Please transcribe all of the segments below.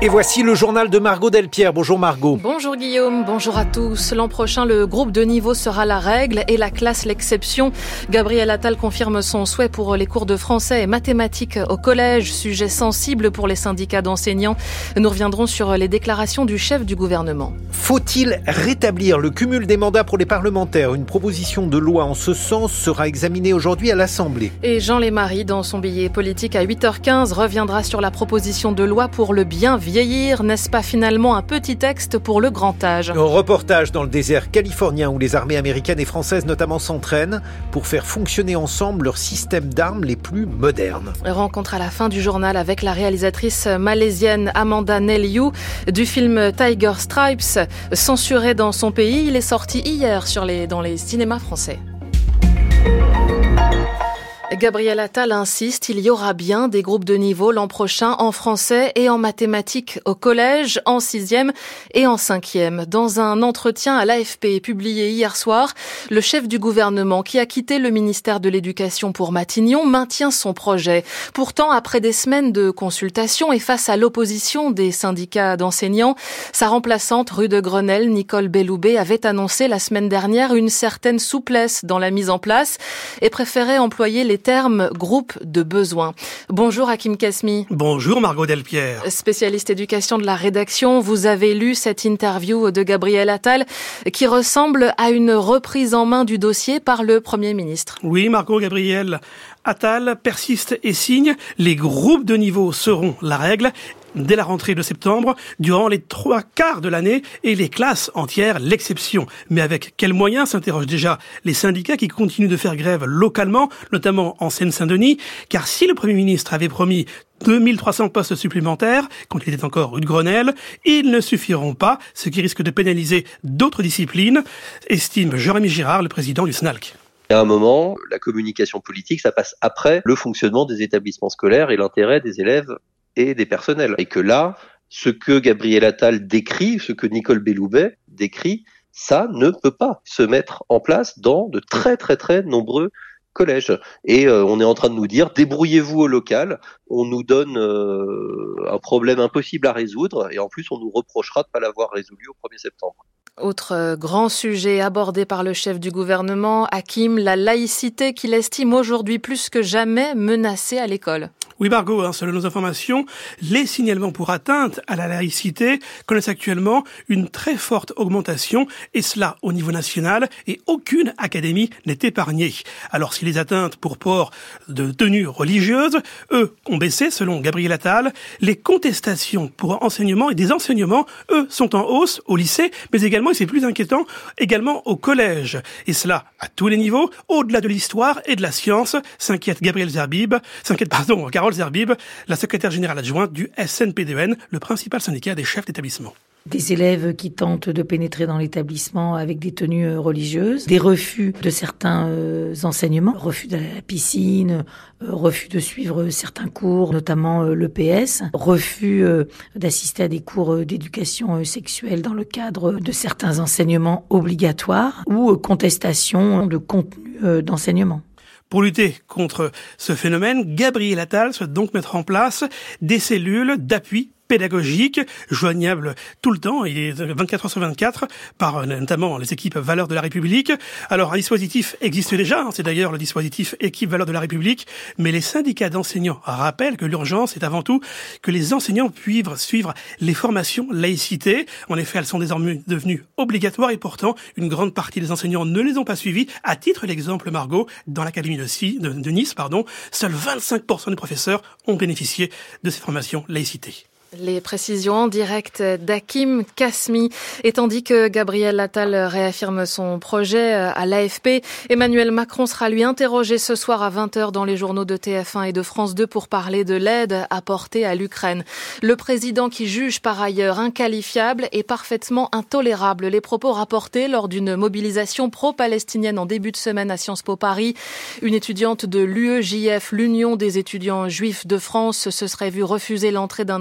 Et voici le journal de Margot Delpierre. Bonjour Margot. Bonjour Guillaume, bonjour à tous. L'an prochain, le groupe de niveau sera la règle et la classe l'exception. Gabriel Attal confirme son souhait pour les cours de français et mathématiques au collège, sujet sensible pour les syndicats d'enseignants. Nous reviendrons sur les déclarations du chef du gouvernement. Faut-il rétablir le cumul des mandats pour les parlementaires ? Une proposition de loi en ce sens sera examinée aujourd'hui à l'Assemblée. Et Jean Lémarie, dans son billet politique à 8h15, reviendra sur la proposition de loi pour le bien vieillir. N'est-ce pas finalement un petit texte pour le grand âge ? Un reportage dans le désert californien où les armées américaines et françaises notamment s'entraînent pour faire fonctionner ensemble leurs systèmes d'armes les plus modernes. Rencontre à la fin du journal avec la réalisatrice malaisienne Amanda Nelliou du film Tiger Stripes. Censuré dans son pays, il est sorti hier dans les cinémas français. Gabriel Attal insiste, il y aura bien des groupes de niveau l'an prochain en français et en mathématiques au collège, en 6e et en 5e. Dans un entretien à l'AFP publié hier soir, le chef du gouvernement qui a quitté le ministère de l'Éducation pour Matignon maintient son projet. Pourtant, après des semaines de consultation et face à l'opposition des syndicats d'enseignants, sa remplaçante rue de Grenelle, Nicole Belloubet, avait annoncé la semaine dernière une certaine souplesse dans la mise en place et préférait employer les terme groupe de besoin. Bonjour Hakim Kasmi. Bonjour Margot Delpierre. Spécialiste éducation de la rédaction, vous avez lu cette interview de Gabriel Attal qui ressemble à une reprise en main du dossier par le Premier ministre. Oui Margot, Gabriel Attal persiste et signe, les groupes de niveau seront la règle dès la rentrée de septembre, durant les 3/4 de l'année et les classes entières l'exception. Mais avec quels moyens, s'interrogent déjà les syndicats qui continuent de faire grève localement, notamment en Seine-Saint-Denis, car si le Premier ministre avait promis 2300 postes supplémentaires, quand il était encore rue de Grenelle, ils ne suffiront pas, ce qui risque de pénaliser d'autres disciplines, estime Jérémy Girard, le président du SNALC. À un moment, la communication politique, ça passe après le fonctionnement des établissements scolaires et l'intérêt des élèves et des personnels. Et que là, ce que Gabriel Attal décrit, ce que Nicole Belloubet décrit, ça ne peut pas se mettre en place dans de très très très nombreux collèges. Et on est en train de nous dire, débrouillez-vous au local, on nous donne un problème impossible à résoudre, et en plus on nous reprochera de ne pas l'avoir résolu au 1er septembre. Autre grand sujet abordé par le chef du gouvernement, Hakim, la laïcité qu'il estime aujourd'hui plus que jamais menacée à l'école. Oui Margot, selon nos informations, les signalements pour atteinte à la laïcité connaissent actuellement une très forte augmentation, et cela au niveau national, et aucune académie n'est épargnée. Alors si les atteintes pour port de tenues religieuses, eux, ont baissé selon Gabriel Attal, les contestations pour enseignement et des enseignements, eux, sont en hausse au lycée, mais également, et c'est plus inquiétant, également au collège. Et cela à tous les niveaux, au-delà de l'histoire et de la science, s'inquiète Carole Zerbib, la secrétaire générale adjointe du SNPDEN, le principal syndicat des chefs d'établissement. Des élèves qui tentent de pénétrer dans l'établissement avec des tenues religieuses, des refus de certains enseignements, refus de la piscine, refus de suivre certains cours, notamment l'EPS, refus d'assister à des cours d'éducation sexuelle dans le cadre de certains enseignements obligatoires ou contestation de contenu d'enseignement. Pour lutter contre ce phénomène, Gabriel Attal souhaite donc mettre en place des cellules d'appui pédagogique, joignable tout le temps, il est 24 heures sur 24, par notamment les équipes Valeurs de la République. Alors un dispositif existe déjà, c'est d'ailleurs le dispositif Équipe Valeurs de la République, mais les syndicats d'enseignants rappellent que l'urgence est avant tout que les enseignants puissent suivre les formations laïcité. En effet, elles sont désormais devenues obligatoires et pourtant, une grande partie des enseignants ne les ont pas suivies. À titre d'exemple, Margot, dans l'académie de Nice, seuls 25% des professeurs ont bénéficié de ces formations laïcité. Les précisions en direct d'Hakim Kasmi. Et tandis que Gabriel Attal réaffirme son projet à l'AFP, Emmanuel Macron sera lui interrogé ce soir à 20h dans les journaux de TF1 et de France 2 pour parler de l'aide apportée à l'Ukraine. Le président qui juge par ailleurs inqualifiable et parfaitement intolérable les propos rapportés lors d'une mobilisation pro-palestinienne en début de semaine à Sciences Po Paris. Une étudiante de l'UEJF, l'Union des étudiants juifs de France, se serait vue refuser l'entrée d'un amphithéâtre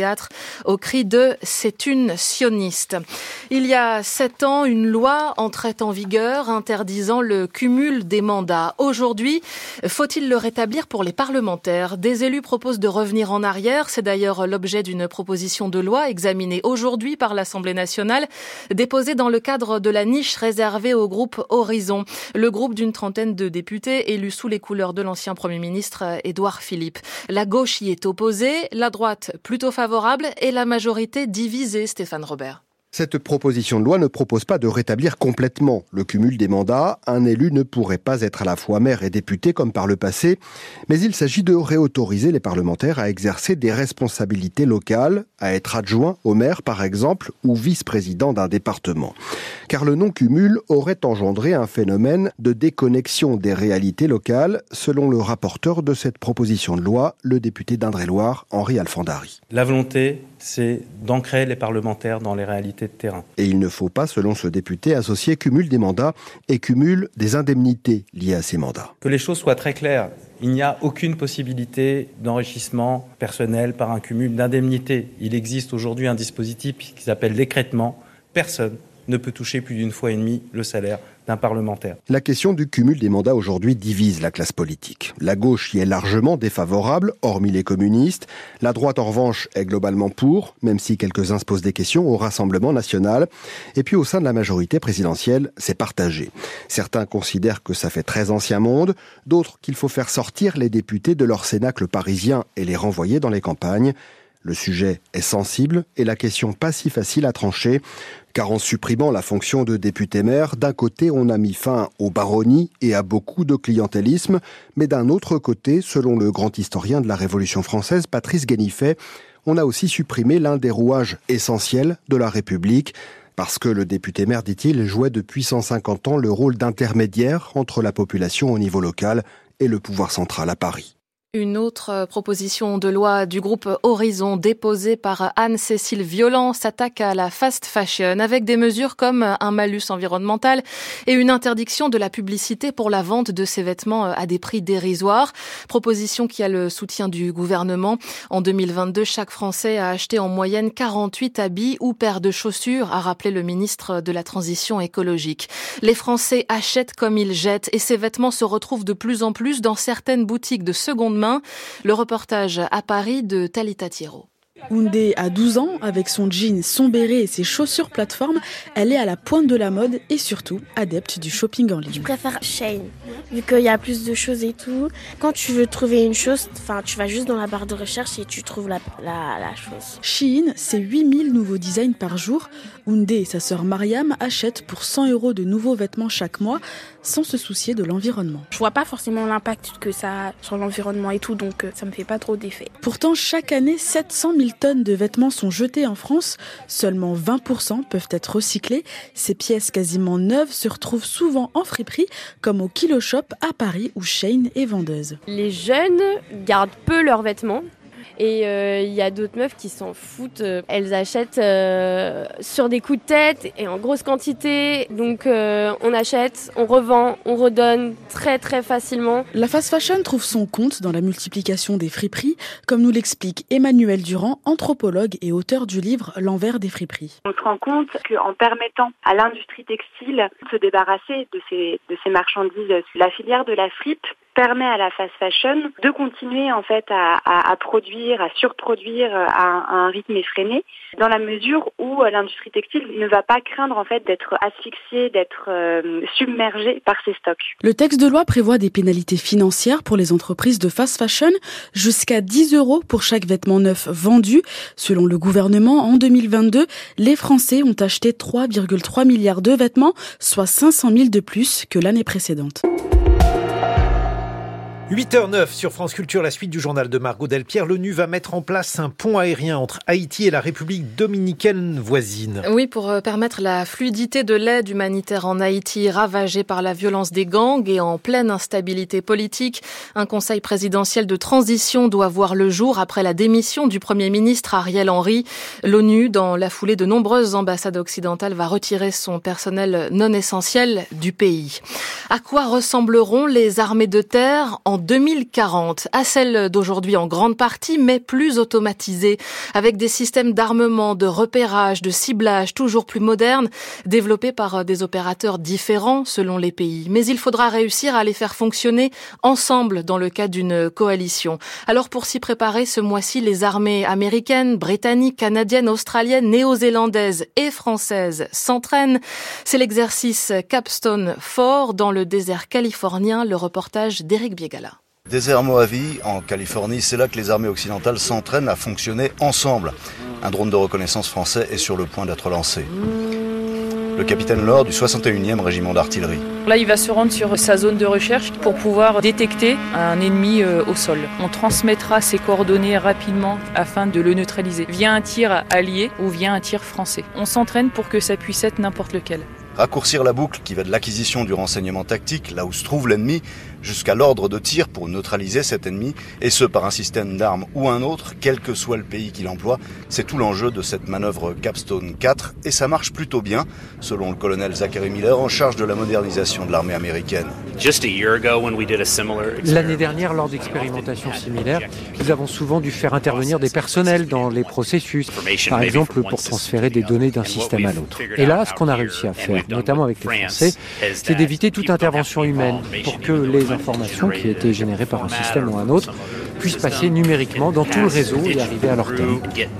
théâtre au cri de « C'est une sioniste ». Il y a 7 ans, une loi entrait en vigueur interdisant le cumul des mandats. Aujourd'hui, faut-il le rétablir pour les parlementaires ? Des élus proposent de revenir en arrière. C'est d'ailleurs l'objet d'une proposition de loi examinée aujourd'hui par l'Assemblée nationale, déposée dans le cadre de la niche réservée au groupe Horizon, le groupe d'une trentaine de députés élus sous les couleurs de l'ancien Premier ministre Édouard Philippe. La gauche y est opposée, la droite plutôt favorable et la majorité divisée, Stéphane Robert. Cette proposition de loi ne propose pas de rétablir complètement le cumul des mandats. Un élu ne pourrait pas être à la fois maire et député comme par le passé, mais il s'agit de réautoriser les parlementaires à exercer des responsabilités locales, à être adjoint au maire par exemple, ou vice-président d'un département. Car le non-cumul aurait engendré un phénomène de déconnexion des réalités locales, selon le rapporteur de cette proposition de loi, le député d'Indre-et-Loire, Henri Alfandari. La volonté, c'est d'ancrer les parlementaires dans les réalités de terrain. Et il ne faut pas, selon ce député, associer cumul des mandats et cumul des indemnités liées à ces mandats. Que les choses soient très claires, il n'y a aucune possibilité d'enrichissement personnel par un cumul d'indemnités. Il existe aujourd'hui un dispositif qui s'appelle l'écrêtement. Personne ne peut toucher plus d'une fois et demie le salaire d'un parlementaire. La question du cumul des mandats aujourd'hui divise la classe politique. La gauche y est largement défavorable, hormis les communistes. La droite, en revanche, est globalement pour, même si quelques-uns se posent des questions au Rassemblement national. Et puis au sein de la majorité présidentielle, c'est partagé. Certains considèrent que ça fait très ancien monde, d'autres qu'il faut faire sortir les députés de leur cénacle parisien et les renvoyer dans les campagnes. Le sujet est sensible et la question pas si facile à trancher, car en supprimant la fonction de député-maire, d'un côté on a mis fin aux baronnies et à beaucoup de clientélisme, mais d'un autre côté, selon le grand historien de la Révolution française, Patrice Guénifet, on a aussi supprimé l'un des rouages essentiels de la République, parce que le député-maire, dit-il, jouait depuis 150 ans le rôle d'intermédiaire entre la population au niveau local et le pouvoir central à Paris. Une autre proposition de loi du groupe Horizon déposée par Anne-Cécile Violent s'attaque à la fast fashion avec des mesures comme un malus environnemental et une interdiction de la publicité pour la vente de ces vêtements à des prix dérisoires. Proposition qui a le soutien du gouvernement. En 2022, chaque Français a acheté en moyenne 48 habits ou paires de chaussures, a rappelé le ministre de la Transition écologique. Les Français achètent comme ils jettent et ces vêtements se retrouvent de plus en plus dans certaines boutiques de seconde main. Le reportage à Paris de Talita Thierot. Oundé a 12 ans, avec son jean, son béret et ses chaussures plateforme, elle est à la pointe de la mode et surtout adepte du shopping en ligne. Je préfère Shein, vu qu'il y a plus de choses et tout. Quand tu veux trouver une chose, tu vas juste dans la barre de recherche et tu trouves la chose. Shein, c'est 8000 nouveaux designs par jour. Oundé et sa sœur Mariam achètent pour 100 € de nouveaux vêtements chaque mois, sans se soucier de l'environnement. Je vois pas forcément l'impact que ça a sur l'environnement et tout, donc ça me fait pas trop d'effet. Pourtant, chaque année, 700 000 tonnes de vêtements sont jetées en France. Seulement 20% peuvent être recyclés. Ces pièces quasiment neuves se retrouvent souvent en friperie, comme au Kilo Shop à Paris où Shein est vendeuse. Les jeunes gardent peu leurs vêtements. Et il y a d'autres meufs qui s'en foutent. Elles achètent sur des coups de tête et en grosse quantité. Donc on achète, on revend, on redonne très très facilement. La fast fashion trouve son compte dans la multiplication des friperies, comme nous l'explique Emmanuel Durand, anthropologue et auteur du livre L'envers des friperies. On se rend compte qu'en permettant à l'industrie textile de se débarrasser de ces marchandises, la filière de la fripe permet à la fast fashion de continuer en fait à produire, à surproduire à un rythme effréné, dans la mesure où l'industrie textile ne va pas craindre en fait d'être asphyxiée, d'être submergée par ses stocks. Le texte de loi prévoit des pénalités financières pour les entreprises de fast fashion, jusqu'à 10 € pour chaque vêtement neuf vendu. Selon le gouvernement, en 2022, les Français ont acheté 3,3 milliards de vêtements, soit 500 000 de plus que l'année précédente. 8h09 sur France Culture, la suite du journal de Margot Delpierre. L'ONU va mettre en place un pont aérien entre Haïti et la République dominicaine voisine. Oui, pour permettre la fluidité de l'aide humanitaire en Haïti, ravagée par la violence des gangs et en pleine instabilité politique. Un conseil présidentiel de transition doit voir le jour après la démission du Premier ministre Ariel Henry. L'ONU, dans la foulée de nombreuses ambassades occidentales, va retirer son personnel non essentiel du pays. À quoi ressembleront les armées de terre en en 2040, à celle d'aujourd'hui en grande partie, mais plus automatisée, avec des systèmes d'armement, de repérage, de ciblage toujours plus modernes, développés par des opérateurs différents selon les pays. Mais il faudra réussir à les faire fonctionner ensemble dans le cadre d'une coalition. Alors pour s'y préparer, ce mois-ci, les armées américaines, britanniques, canadiennes, australiennes, néo-zélandaises et françaises s'entraînent. C'est l'exercice Capstone 4 dans le désert californien, le reportage d'Éric Biegala. Désert Mojave, en Californie, c'est là que les armées occidentales s'entraînent à fonctionner ensemble. Un drone de reconnaissance français est sur le point d'être lancé. Le capitaine Laure du 61e régiment d'artillerie. Là, il va se rendre sur sa zone de recherche pour pouvoir détecter un ennemi au sol. On transmettra ses coordonnées rapidement afin de le neutraliser, via un tir allié ou via un tir français. On s'entraîne pour que ça puisse être n'importe lequel. Raccourcir la boucle qui va de l'acquisition du renseignement tactique, là où se trouve l'ennemi, jusqu'à l'ordre de tir pour neutraliser cet ennemi, et ce par un système d'armes ou un autre, quel que soit le pays qui l'emploie. C'est tout l'enjeu de cette manœuvre Capstone 4, et ça marche plutôt bien, selon le colonel Zachary Miller, en charge de la modernisation de l'armée américaine. L'année dernière, lors d'expérimentations similaires, nous avons souvent dû faire intervenir des personnels dans les processus, par exemple pour transférer des données d'un système à l'autre. Et là, ce qu'on a réussi à faire, notamment avec les Français, c'est d'éviter toute intervention humaine pour que les informations qui étaient générées par un système ou un autre puissent passer numériquement dans tout le réseau et arriver à leur terme.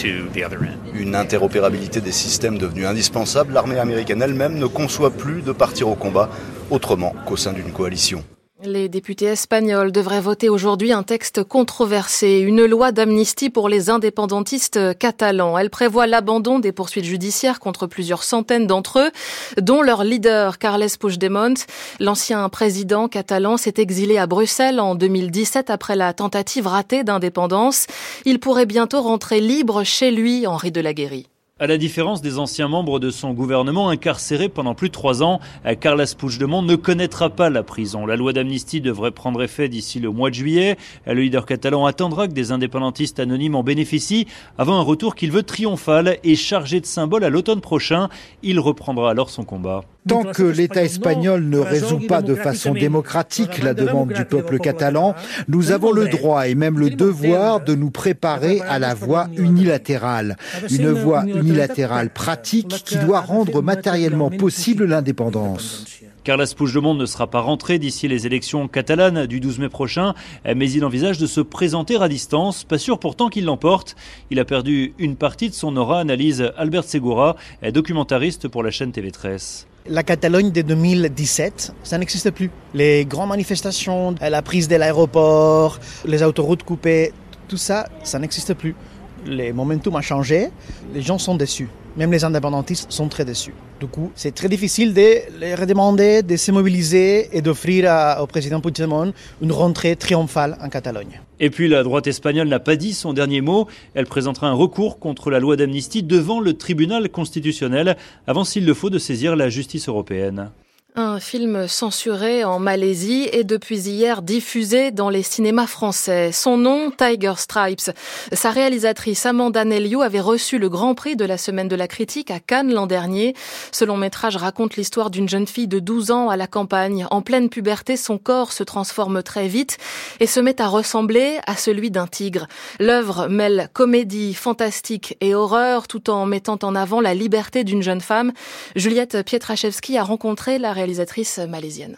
Une interopérabilité des systèmes devenue indispensable, l'armée américaine elle-même ne conçoit plus de partir au combat autrement qu'au sein d'une coalition. Les députés espagnols devraient voter aujourd'hui un texte controversé, une loi d'amnistie pour les indépendantistes catalans. Elle prévoit l'abandon des poursuites judiciaires contre plusieurs centaines d'entre eux, dont leur leader Carles Puigdemont. L'ancien président catalan s'est exilé à Bruxelles en 2017 après la tentative ratée d'indépendance. Il pourrait bientôt rentrer libre chez lui, Henri de la Guérie. À la différence des anciens membres de son gouvernement incarcérés pendant plus de 3 ans, Carles Puigdemont ne connaîtra pas la prison. La loi d'amnistie devrait prendre effet d'ici le mois de juillet. Le leader catalan attendra que des indépendantistes anonymes en bénéficient avant un retour qu'il veut triomphal et chargé de symboles à l'automne prochain. Il reprendra alors son combat. Tant que l'État espagnol ne résout pas de façon démocratique la demande du peuple catalan, nous avons le droit et même le devoir de nous préparer à la voie unilatérale. Une voie unilatérale pratique qui doit rendre matériellement possible l'indépendance. Carles Puigdemont ne sera pas rentré d'ici les élections catalanes du 12 mai prochain, mais il envisage de se présenter à distance. Pas sûr pourtant qu'il l'emporte. Il a perdu une partie de son aura, analyse Albert Segura, documentariste pour la chaîne TV13. La Catalogne de 2017, ça n'existe plus. Les grandes manifestations, la prise de l'aéroport, les autoroutes coupées, tout ça, ça n'existe plus. Le momentum a changé, les gens sont déçus. Même les indépendantistes sont très déçus. Du coup, c'est très difficile de les redemander, de se mobiliser et d'offrir au président Puigdemont une rentrée triomphale en Catalogne. Et puis la droite espagnole n'a pas dit son dernier mot. Elle présentera un recours contre la loi d'amnistie devant le tribunal constitutionnel avant, s'il le faut, de saisir la justice européenne. Un film censuré en Malaisie et depuis hier diffusé dans les cinémas français. Son nom, Tiger Stripes. Sa réalisatrice Amanda Nelliou avait reçu le Grand Prix de la Semaine de la Critique à Cannes l'an dernier. Ce long métrage raconte l'histoire d'une jeune fille de 12 ans à la campagne. En pleine puberté, son corps se transforme très vite et se met à ressembler à celui d'un tigre. L'œuvre mêle comédie, fantastique et horreur tout en mettant en avant la liberté d'une jeune femme. Juliette Pietraszewski a rencontré la réalisatrice malaisienne.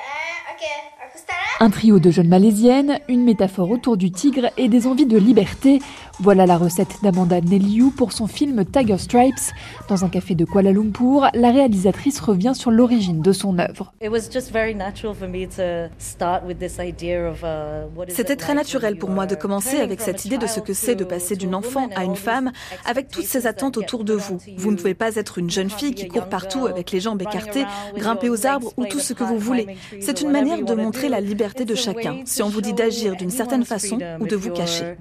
Un trio de jeunes malaisiennes, une métaphore autour du tigre et des envies de liberté. Voilà la recette d'Amanda Nelliou pour son film Tiger Stripes. Dans un café de Kuala Lumpur, la réalisatrice revient sur l'origine de son œuvre. C'était très naturel pour moi de commencer avec cette idée de ce que c'est de passer d'une enfant à une femme, avec toutes ces attentes autour de vous. Vous ne pouvez pas être une jeune fille qui court partout avec les jambes écartées, grimper aux arbres ou tout ce que vous voulez. C'est une manière de montrer la liberté de chacun, si on vous dit d'agir d'une certaine façon ou de vous cacher.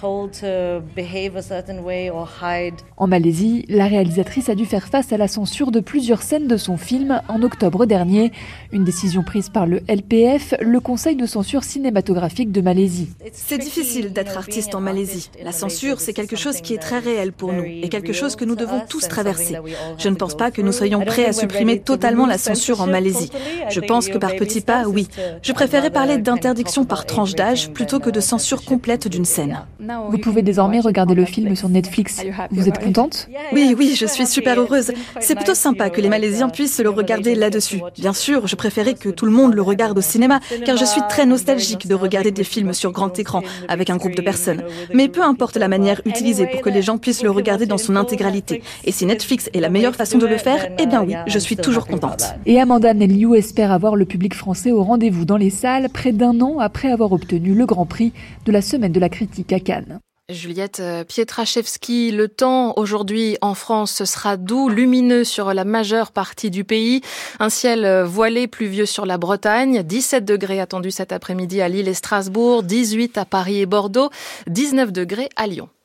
En Malaisie, la réalisatrice a dû faire face à la censure de plusieurs scènes de son film en octobre dernier. Une décision prise par le LPF, le Conseil de censure cinématographique de Malaisie. C'est difficile d'être artiste en Malaisie. La censure, c'est quelque chose qui est très réel pour nous et quelque chose que nous devons tous traverser. Je ne pense pas que nous soyons prêts à supprimer totalement la censure en Malaisie. Je pense que par petits pas, oui. Je préférais par parler d'interdiction par tranche d'âge plutôt que de censure complète d'une scène. Vous pouvez désormais regarder le film sur Netflix. Vous êtes contente ? Oui, je suis super heureuse. C'est plutôt sympa que les Malaisiens puissent le regarder là-dessus. Bien sûr, je préférais que tout le monde le regarde au cinéma, car je suis très nostalgique de regarder des films sur grand écran avec un groupe de personnes. Mais peu importe la manière utilisée pour que les gens puissent le regarder dans son intégralité. Et si Netflix est la meilleure façon de le faire, eh bien oui, je suis toujours contente. Et Amanda Nelliou espère avoir le public français au rendez-vous dans les salles près d'un an après avoir obtenu le Grand Prix de la Semaine de la Critique à Cannes. Juliette Pietraszewski, le temps aujourd'hui en France, ce sera doux, lumineux sur la majeure partie du pays. Un ciel voilé, pluvieux sur la Bretagne. 17 degrés attendus cet après-midi à Lille et Strasbourg, 18 à Paris et Bordeaux, 19 degrés à Lyon.